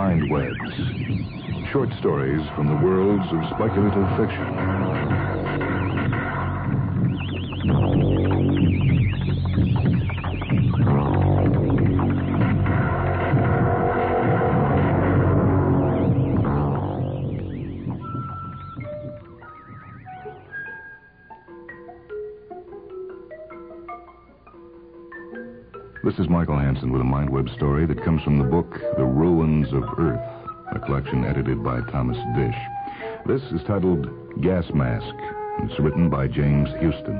Mind Webs. Short stories from the worlds of speculative fiction. This is Michael Hansen with a Mind Web story that comes from the book The Ruins of Earth, a collection edited by Thomas Dish. This is titled Gas Mask, and it's written by James Houston.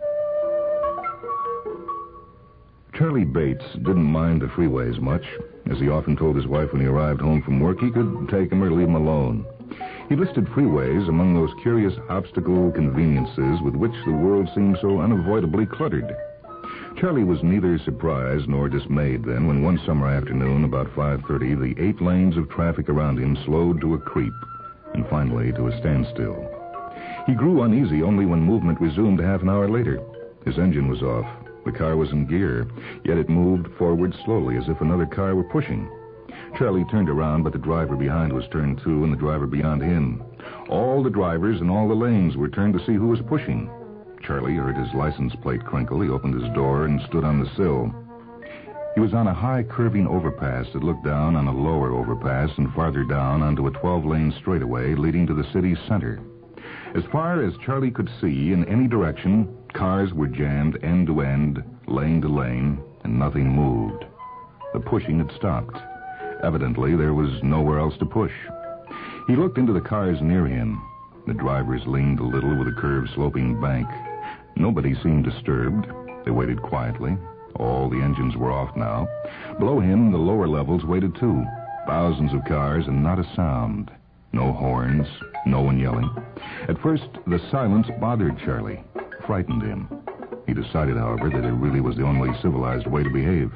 Charlie Bates didn't mind the freeways much. As he often told his wife when he arrived home from work, he could take them or leave them alone. He listed freeways among those curious obstacle conveniences with which the world seemed so unavoidably cluttered. Charlie was neither surprised nor dismayed then when one summer afternoon, about 5:30, the 8 lanes of traffic around him slowed to a creep and finally to a standstill. He grew uneasy only when movement resumed half an hour later. His engine was off. The car was in gear, yet it moved forward slowly as if another car were pushing. Charlie turned around, but the driver behind was turned too, and the driver beyond him. All the drivers in all the lanes were turned to see who was pushing. Charlie heard his license plate crinkle. He opened his door and stood on the sill. He was on a high curving overpass that looked down on a lower overpass and farther down onto a 12-lane straightaway leading to the city's center. As far as Charlie could see in any direction, cars were jammed end to end, lane to lane, and nothing moved. The pushing had stopped. Evidently, there was nowhere else to push. He looked into the cars near him. The drivers leaned a little with a curved sloping bank. Nobody seemed disturbed. They waited quietly. All the engines were off now. Below him, the lower levels waited too. Thousands of cars and not a sound. No horns, no one yelling. At first, the silence bothered Charlie, frightened him. He decided, however, that it really was the only civilized way to behave.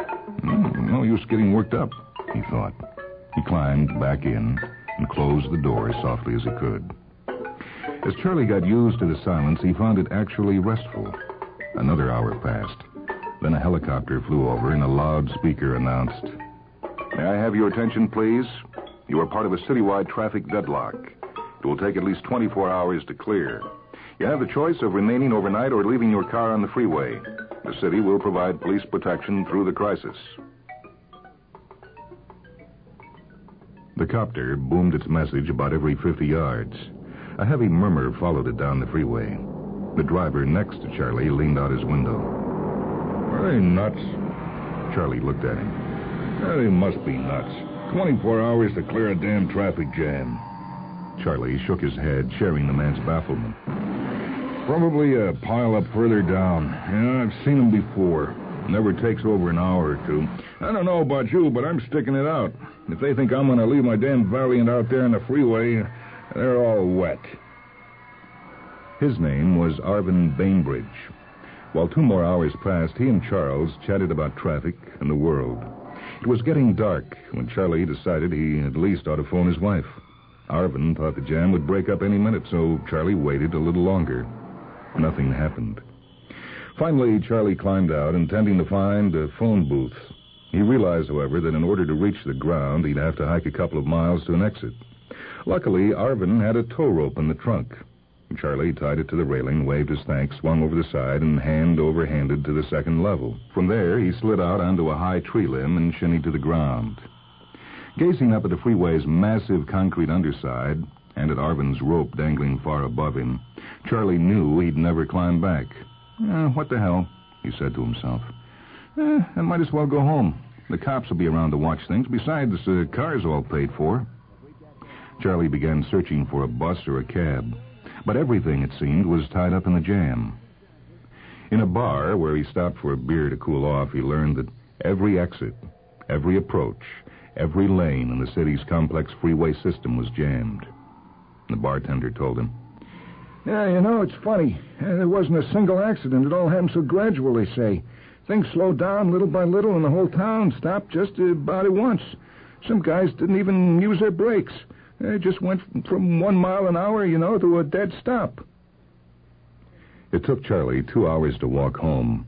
No use getting worked up, he thought. He climbed back in and closed the door as softly as he could. As Charlie got used to the silence, he found it actually restful. Another hour passed. Then a helicopter flew over and a loudspeaker announced, "May I have your attention, please? You are part of a citywide traffic deadlock. It will take at least 24 hours to clear. You have the choice of remaining overnight or leaving your car on the freeway. The city will provide police protection through the crisis." The copter boomed its message about every 50 yards. A heavy murmur followed it down the freeway. The driver next to Charlie leaned out his window. "Are they nuts?" Charlie looked at him. "They must be nuts. 24 hours to clear a damn traffic jam." Charlie shook his head, sharing the man's bafflement. "Probably a pile up further down. Yeah, I've seen them before. Never takes over an hour or two. I don't know about you, but I'm sticking it out. If they think I'm going to leave my damn Valiant out there on the freeway, they're all wet." His name was Arvin Bainbridge. While 2 more hours passed, he and Charles chatted about traffic and the world. It was getting dark when Charlie decided he at least ought to phone his wife. Arvin thought the jam would break up any minute, so Charlie waited a little longer. Nothing happened. Finally, Charlie climbed out, intending to find a phone booth. He realized, however, that in order to reach the ground, he'd have to hike a couple of miles to an exit. Luckily, Arvin had a tow rope in the trunk. Charlie tied it to the railing, waved his thanks, swung over the side, and hand-over-handed to the second level. From there, he slid out onto a high tree limb and shinnied to the ground. Gazing up at the freeway's massive concrete underside and at Arvin's rope dangling far above him, Charlie knew he'd never climb back. "What the hell?" he said to himself. "I might as well go home. The cops will be around to watch things. Besides, the car's all paid for." Charlie began searching for a bus or a cab, but everything, it seemed, was tied up in the jam. In a bar where he stopped for a beer to cool off, he learned that every exit, every approach, every lane in the city's complex freeway system was jammed. The bartender told him, "Yeah, it's funny. There wasn't a single accident. It all happened so gradual, they say. Things slowed down little by little, and the whole town stopped just about at once. Some guys didn't even use their brakes. They just went from 1 mile an hour, to a dead stop." It took Charlie 2 hours to walk home.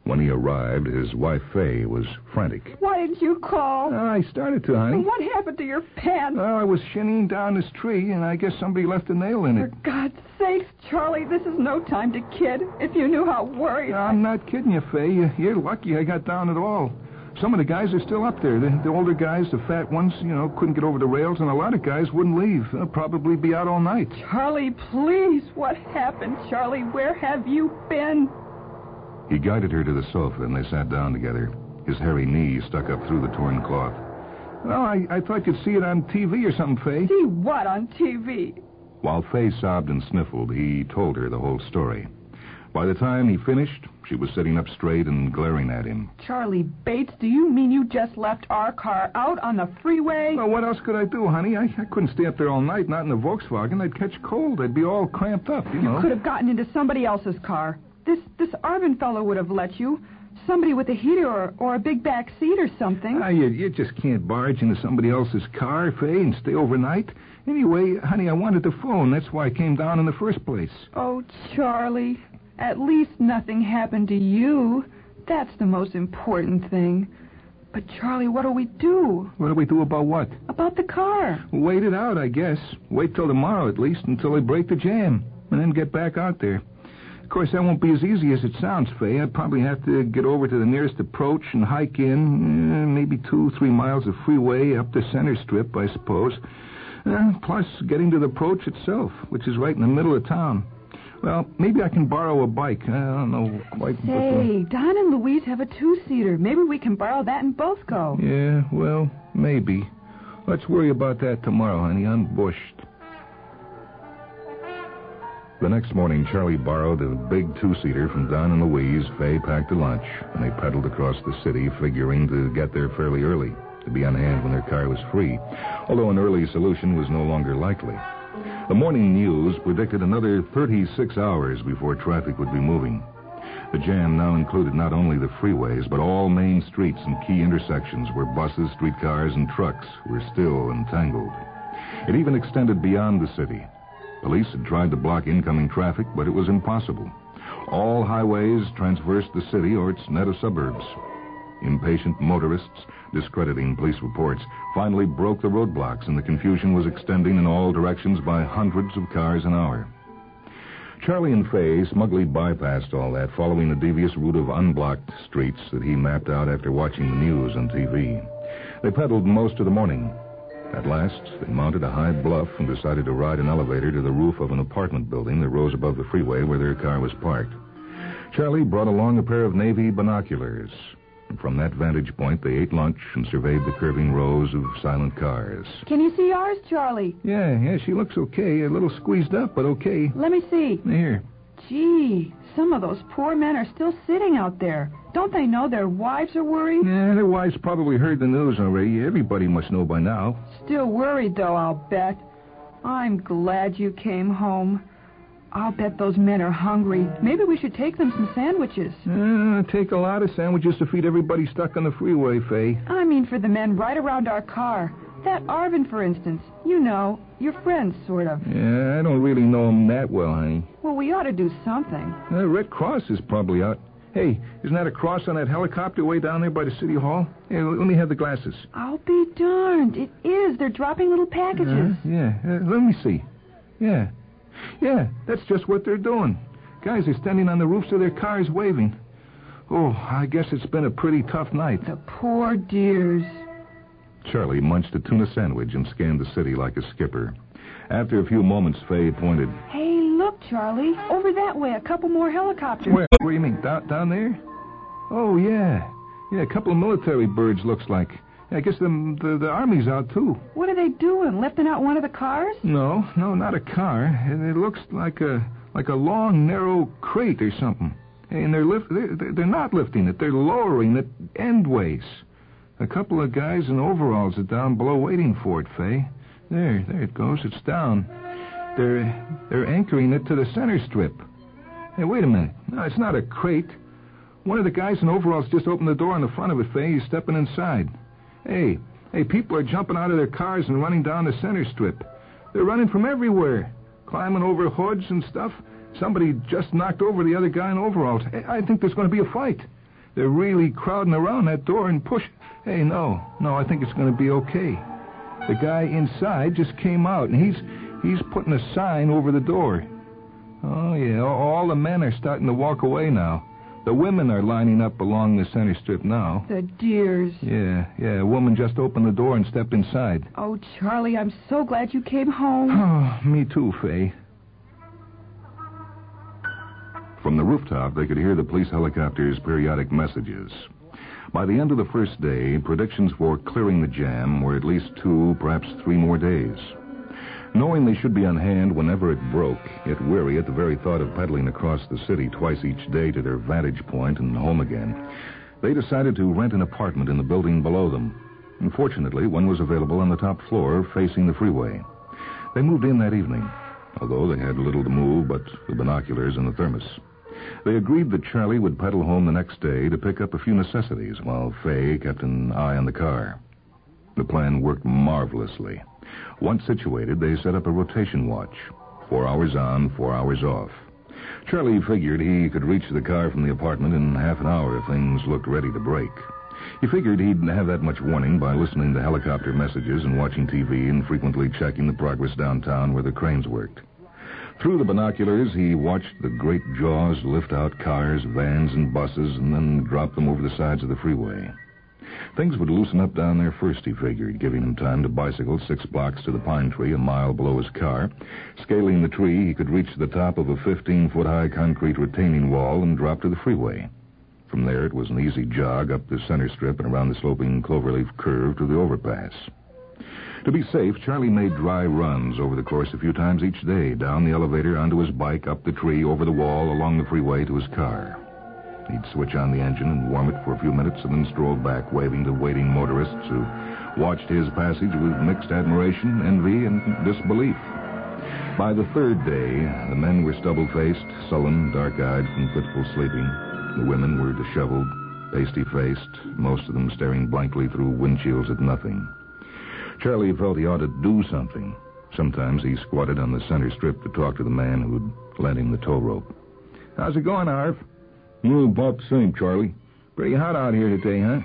When he arrived, his wife, Fay, was frantic. Why didn't you call? I started to, honey. What happened to your pen? I was shinning down this tree, and I guess somebody left a nail in For it. God's sakes, Charlie, this is no time to kid. If you knew how worried I'm not kidding you, Fay. You're lucky I got down at all. Some of the guys are still up there. The older guys, the fat ones, couldn't get over the rails, and a lot of guys wouldn't leave. They'll probably be out all night. Charlie, please, what happened, Charlie? Where have you been? He guided her to the sofa, and they sat down together. His hairy knee stuck up through the torn cloth. Well, I thought you'd see it on TV or something, Fay. See what on TV? While Fay sobbed and sniffled, he told her the whole story. By the time he finished, she was sitting up straight and glaring at him. Charlie Bates, do you mean you just left our car out on the freeway? Well, what else could I do, honey? I couldn't stay up there all night, not in the Volkswagen. I'd catch cold. I'd be all cramped up, You could have gotten into somebody else's car. This Arvin fellow would have let you. Somebody with a heater or a big back seat or something. You just can't barge into somebody else's car, Fay, and stay overnight. Anyway, honey, I wanted the phone. That's why I came down in the first place. Oh, Charlie, at least nothing happened to you. That's the most important thing. But, Charlie, what do we do? What do we do about what? About the car. Wait it out, I guess. Wait till tomorrow, at least, until they break the jam, and then get back out there. Of course, that won't be as easy as it sounds, Fay. I'd probably have to get over to the nearest approach and hike in, maybe 2-3 miles of freeway up the center strip, I suppose. Plus, getting to the approach itself, which is right in the middle of town. Well, maybe I can borrow a bike. I don't know quite. Say, Don and Louise have a 2-seater. Maybe we can borrow that and both go. Yeah, well, maybe. Let's worry about that tomorrow, honey. I'm bushed. The next morning, Charlie borrowed a big 2-seater from Don and Louise. Fay packed a lunch, and they pedaled across the city, figuring to get there fairly early, to be on hand when their car was free, although an early solution was no longer likely. The morning news predicted another 36 hours before traffic would be moving. The jam now included not only the freeways, but all main streets and key intersections where buses, streetcars, and trucks were still entangled. It even extended beyond the city. Police had tried to block incoming traffic, but it was impossible. All highways traversed the city or its net of suburbs. Impatient motorists, discrediting police reports, finally broke the roadblocks, and the confusion was extending in all directions by hundreds of cars an hour. Charlie and Fay smugly bypassed all that, following the devious route of unblocked streets that he mapped out after watching the news on TV. They pedaled most of the morning. At last, they mounted a high bluff and decided to ride an elevator to the roof of an apartment building that rose above the freeway where their car was parked. Charlie brought along a pair of Navy binoculars. From that vantage point, they ate lunch and surveyed the curving rows of silent cars. Can you see ours, Charlie? Yeah, she looks okay. A little squeezed up, but okay. Let me see. Here. Gee, some of those poor men are still sitting out there. Don't they know their wives are worried? Yeah, their wives probably heard the news already. Everybody must know by now. Still worried, though, I'll bet. I'm glad you came home. I'll bet those men are hungry. Maybe we should take them some sandwiches. Take a lot of sandwiches to feed everybody stuck on the freeway, Fay. I mean for the men right around our car. That Arvin, for instance. You know, your friend, sort of. Yeah, I don't really know him that well, honey. Well, we ought to do something. Red Cross is probably out. Hey, isn't that a cross on that helicopter way down there by the city hall? Hey, let me have the glasses. I'll be darned. It is. They're dropping little packages. Let me see. Yeah, that's just what they're doing. Guys are standing on the roofs of their cars waving. Oh, I guess it's been a pretty tough night. The poor dears. Charlie munched a tuna sandwich and scanned the city like a skipper. After a few moments, Fay pointed. Hey, look, Charlie. Over that way, a couple more helicopters. Where do you mean? Down there? Oh, yeah. Yeah, a couple of military birds, looks like. I guess the Army's out, too. What are they doing? Lifting out one of the cars? No, not a car. It looks like a long, narrow crate or something. And they're not lifting it. They're lowering it endways. A couple of guys in overalls are down below waiting for it, Fay. There it goes. It's down. They're anchoring it to the center strip. Hey, wait a minute. No, it's not a crate. One of the guys in overalls just opened the door on the front of it, Fay. He's stepping inside. Hey, people are jumping out of their cars and running down the center strip. They're running from everywhere, climbing over hoods and stuff. Somebody just knocked over the other guy in overalls. I think there's going to be a fight. They're really crowding around that door and pushing. Hey, no, I think it's going to be okay. The guy inside just came out, and he's putting a sign over the door. Oh, yeah, all the men are starting to walk away now. The women are lining up along the center strip now. The dears. Yeah, a woman just opened the door and stepped inside. Oh, Charlie, I'm so glad you came home. Oh, me too, Faye. From the rooftop, they could hear the police helicopter's periodic messages. By the end of the first day, predictions for clearing the jam were at least 2, perhaps 3 more days. Knowing they should be on hand whenever it broke, yet weary at the very thought of pedaling across the city twice each day to their vantage point and home again, they decided to rent an apartment in the building below them. And fortunately, one was available on the top floor facing the freeway. They moved in that evening, although they had little to move but the binoculars and the thermos. They agreed that Charlie would pedal home the next day to pick up a few necessities while Faye kept an eye on the car. The plan worked marvelously. Once situated, they set up a rotation watch. 4 hours on, 4 hours off. Charlie figured he could reach the car from the apartment in half an hour if things looked ready to break. He figured he'd have that much warning by listening to helicopter messages and watching TV and frequently checking the progress downtown where the cranes worked. Through the binoculars, he watched the great jaws lift out cars, vans, and buses and then drop them over the sides of the freeway. Things would loosen up down there first, he figured, giving him time to bicycle 6 blocks to the pine tree a mile below his car. Scaling the tree, he could reach the top of a 15-foot-high concrete retaining wall and drop to the freeway. From there, it was an easy jog up the center strip and around the sloping cloverleaf curve to the overpass. To be safe, Charlie made dry runs over the course a few times each day, down the elevator, onto his bike, up the tree, over the wall, along the freeway to his car. He'd switch on the engine and warm it for a few minutes and then stroll back, waving to waiting motorists who watched his passage with mixed admiration, envy, and disbelief. By the 3rd day, the men were stubble-faced, sullen, dark-eyed from fitful sleeping. The women were disheveled, pasty-faced, most of them staring blankly through windshields at nothing. Charlie felt he ought to do something. Sometimes he squatted on the center strip to talk to the man who'd lent him the tow rope. How's it going, Arv? About the same, Charlie. Pretty hot out here today, huh?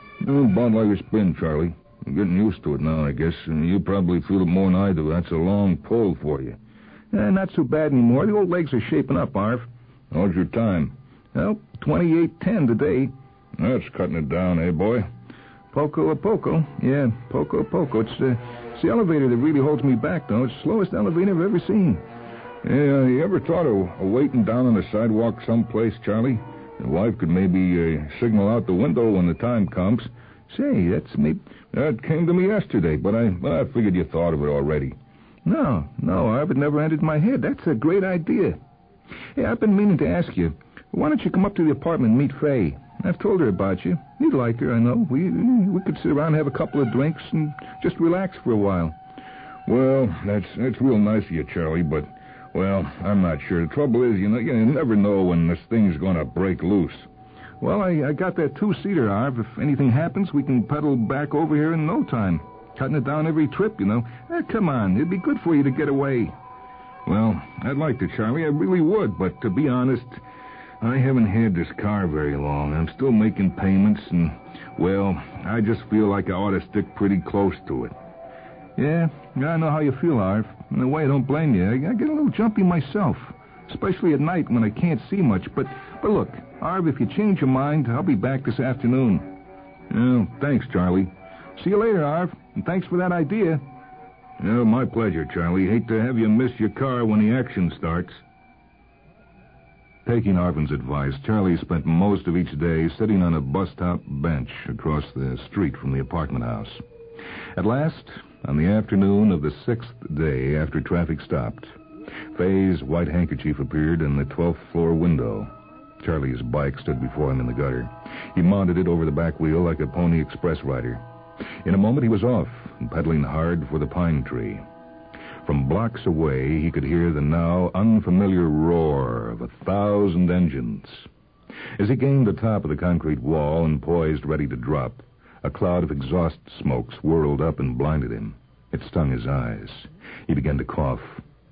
About like it's been, Charlie. I'm getting used to it now, I guess, and you probably feel it more than I do. That's a long pull for you. Not so bad anymore. The old legs are shaping up, Arv. How's your time? Well, 28:10 today. That's cutting it down, eh, boy? Poco a poco. Yeah, poco a poco. It's the elevator that really holds me back, though. It's the slowest elevator I've ever seen. Yeah, you ever thought of waiting down on the sidewalk someplace, Charlie? Your wife could maybe signal out the window when the time comes. Say, that's me. That came to me yesterday, but I figured you thought of it already. No, Arv, it never entered my head. That's a great idea. Hey, I've been meaning to ask you, why don't you come up to the apartment and meet Faye? I've told her about you. You'd like her, I know. We could sit around and have a couple of drinks and just relax for a while. Well, that's real nice of you, Charlie, but, well, I'm not sure. The trouble is, you never know when this thing's going to break loose. Well, I got that 2-seater, Arv. If anything happens, we can pedal back over here in no time. Cutting it down every trip, Come on, it'd be good for you to get away. Well, I'd like to, Charlie. I really would, but to be honest, I haven't had this car very long. I'm still making payments, and, well, I just feel like I ought to stick pretty close to it. Yeah, I know how you feel, Arv. In a way, I don't blame you. I get a little jumpy myself, especially at night when I can't see much. But look, Arv, if you change your mind, I'll be back this afternoon. Yeah, thanks, Charlie. See you later, Arv, and thanks for that idea. Yeah, my pleasure, Charlie. Hate to have you miss your car when the action starts. Taking Arvin's advice, Charlie spent most of each day sitting on a bus-top bench across the street from the apartment house. At last, on the afternoon of the 6th day after traffic stopped, Faye's white handkerchief appeared in the 12th floor window. Charlie's bike stood before him in the gutter. He mounted it over the back wheel like a Pony Express rider. In a moment, he was off and pedaling hard for the pine tree. From blocks away, he could hear the now unfamiliar roar of 1,000 engines. As he gained the top of the concrete wall and poised ready to drop, a cloud of exhaust smoke swirled up and blinded him. It stung his eyes. He began to cough.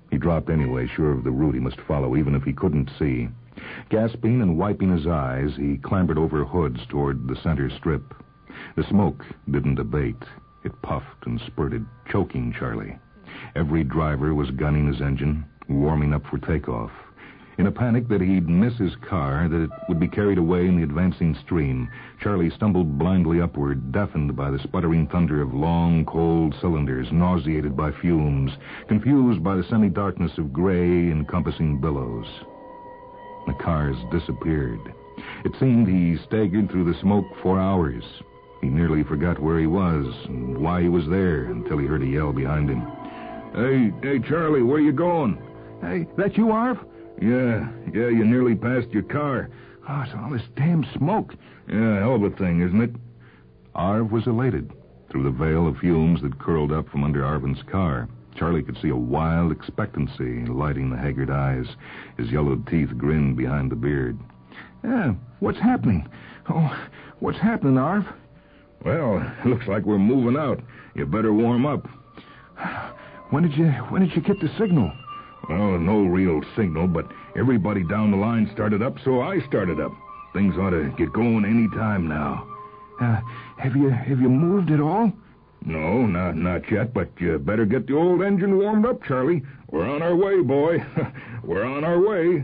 He dropped anyway, sure of the route he must follow, even if he couldn't see. Gasping and wiping his eyes, he clambered over hoods toward the center strip. The smoke didn't abate. It puffed and spurted, choking Charlie. Every driver was gunning his engine, warming up for takeoff. In a panic that he'd miss his car, that it would be carried away in the advancing stream, Charlie stumbled blindly upward, deafened by the sputtering thunder of long, cold cylinders, nauseated by fumes, confused by the semi-darkness of gray, encompassing billows. The cars disappeared. It seemed he staggered through the smoke for hours. He nearly forgot where he was and why he was there until he heard a yell behind him. Hey, Charlie, where you going? Hey, that you, Arv? Yeah, you nearly passed your car. Oh, it's all this damn smoke. Yeah, hell of a thing, isn't it? Arv was elated. Through the veil of fumes that curled up from under Arvin's car, Charlie could see a wild expectancy lighting the haggard eyes. His yellowed teeth grinned behind the beard. Yeah, what's happening? Oh, what's happening, Arv? Well, looks like we're moving out. You better warm up. When did you get the signal? Well, no real signal, but everybody down the line started up, so I started up. Things ought to get going any time now. Have you moved at all? No, not yet, but you better get the old engine warmed up, Charlie. We're on our way, boy. We're on our way.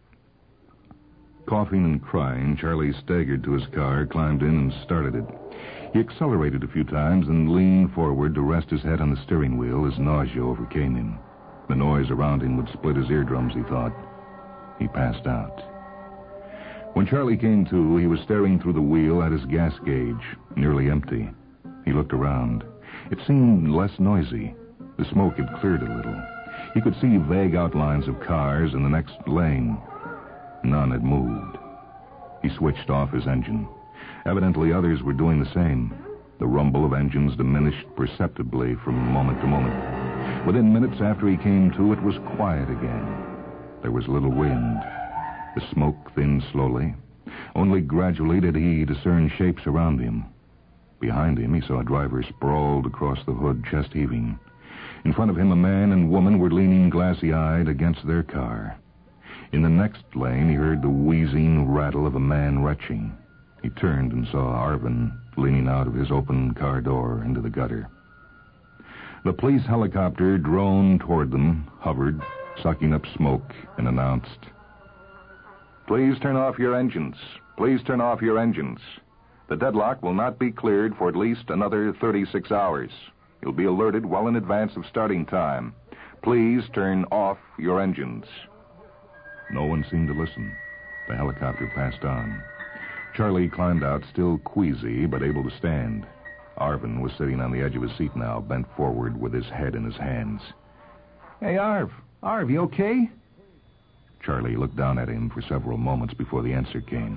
Coughing and crying, Charlie staggered to his car, climbed in, and started it. He accelerated a few times and leaned forward to rest his head on the steering wheel as nausea overcame him. The noise around him would split his eardrums, he thought. He passed out. When Charlie came to, he was staring through the wheel at his gas gauge, nearly empty. He looked around. It seemed less noisy. The smoke had cleared a little. He could see vague outlines of cars in the next lane. None had moved. He switched off his engine. Evidently others were doing the same. The rumble of engines diminished perceptibly from moment to moment. Within minutes after he came to, it was quiet again. There was little wind. The smoke thinned slowly. Only gradually did he discern shapes around him. Behind him, he saw a driver sprawled across the hood, chest heaving. In front of him, a man and woman were leaning glassy-eyed against their car. In the next lane, he heard the wheezing rattle of a man retching. He turned and saw Arvin leaning out of his open car door into the gutter. The police helicopter droned toward them, hovered, sucking up smoke, and announced, "Please turn off your engines. Please turn off your engines. The deadlock will not be cleared for at least another 36 hours. You'll be alerted well in advance of starting time. Please turn off your engines." No one seemed to listen. The helicopter passed on. Charlie climbed out, still queasy, but able to stand. Arvin was sitting on the edge of his seat now, bent forward with his head in his hands. Hey, Arv, you okay? Charlie looked down at him for several moments before the answer came.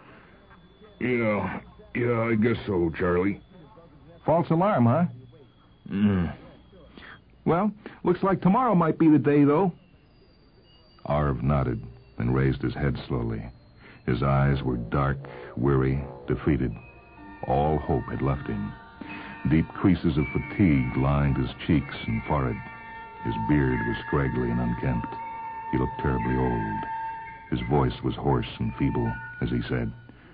Yeah, I guess so, Charlie. False alarm, huh? Well, looks like tomorrow might be the day, though. Arv nodded and raised his head slowly. His eyes were dark, weary, defeated. All hope had left him. Deep creases of fatigue lined his cheeks and forehead. His beard was scraggly and unkempt. He looked terribly old. His voice was hoarse and feeble as he said,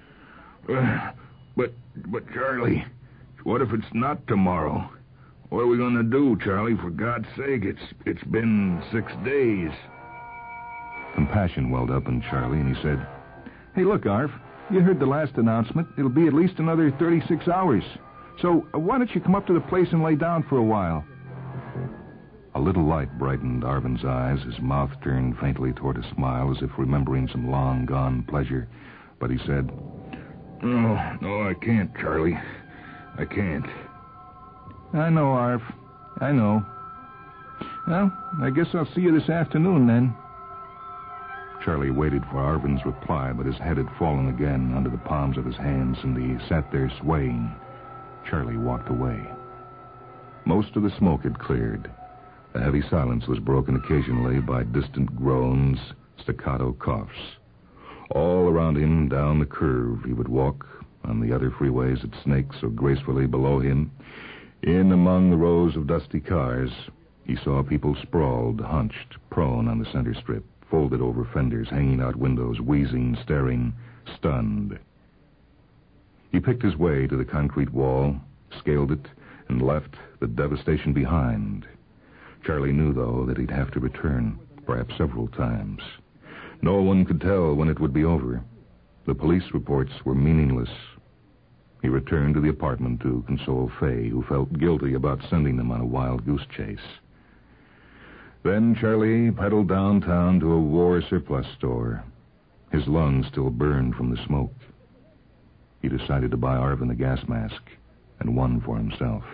But Charlie, what if it's not tomorrow? What are we going to do, Charlie? For God's sake, it's been 6 days. Compassion welled up in Charlie, and he said, Hey, look, Arv, you heard the last announcement. It'll be at least another 36 hours. So why don't you come up to the place and lay down for a while? A little light brightened Arvin's eyes. His mouth turned faintly toward a smile, as if remembering some long-gone pleasure. But he said, No, I can't, Charlie. I can't. I know, Arv. I know. Well, I guess I'll see you this afternoon, then. Charlie waited for Arvin's reply, but his head had fallen again under the palms of his hands, and he sat there swaying. Charlie walked away. Most of the smoke had cleared. The heavy silence was broken occasionally by distant groans, staccato coughs. All around him, down the curve, he would walk on the other freeways that snaked so gracefully below him, in among the rows of dusty cars. He saw people sprawled, hunched, prone on the center strip, folded over fenders, hanging out windows, wheezing, staring, stunned. He picked his way to the concrete wall, scaled it, and left the devastation behind. Charlie knew, though, that he'd have to return, perhaps several times. No one could tell when it would be over. The police reports were meaningless. He returned to the apartment to console Fay, who felt guilty about sending them on a wild goose chase. Then Charlie pedaled downtown to a war surplus store. His lungs still burned from the smoke. He decided to buy Arvin a gas mask and one for himself.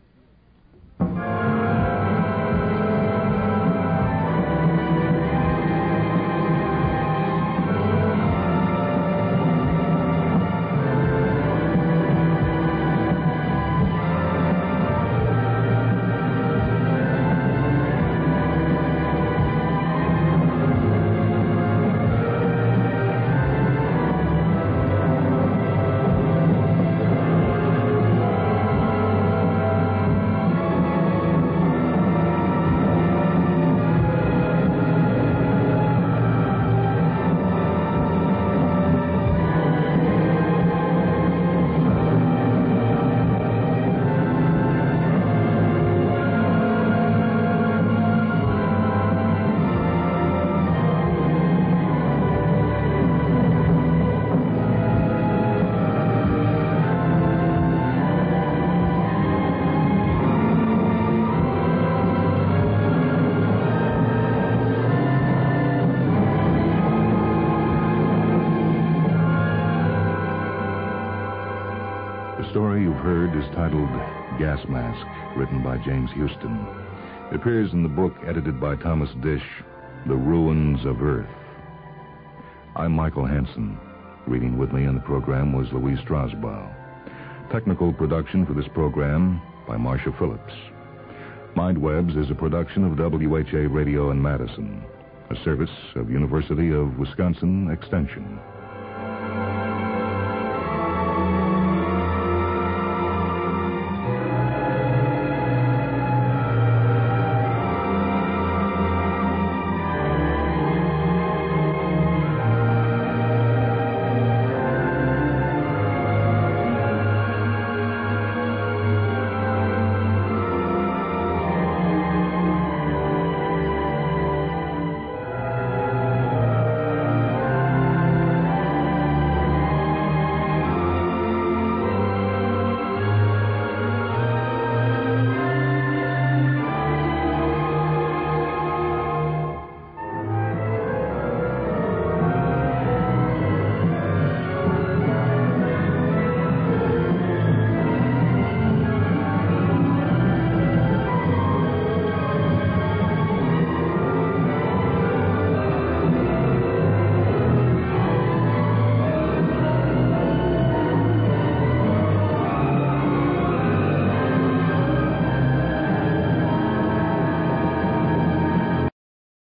The story you've heard is titled Gas Mask, written by James Houston. It appears in the book edited by Thomas Dish, The Ruins of Earth. I'm Michael Hansen. Reading with me on the program was Louise Strasbaugh. Technical production for this program by Marcia Phillips. Mindwebs is a production of WHA Radio in Madison, a service of University of Wisconsin Extension.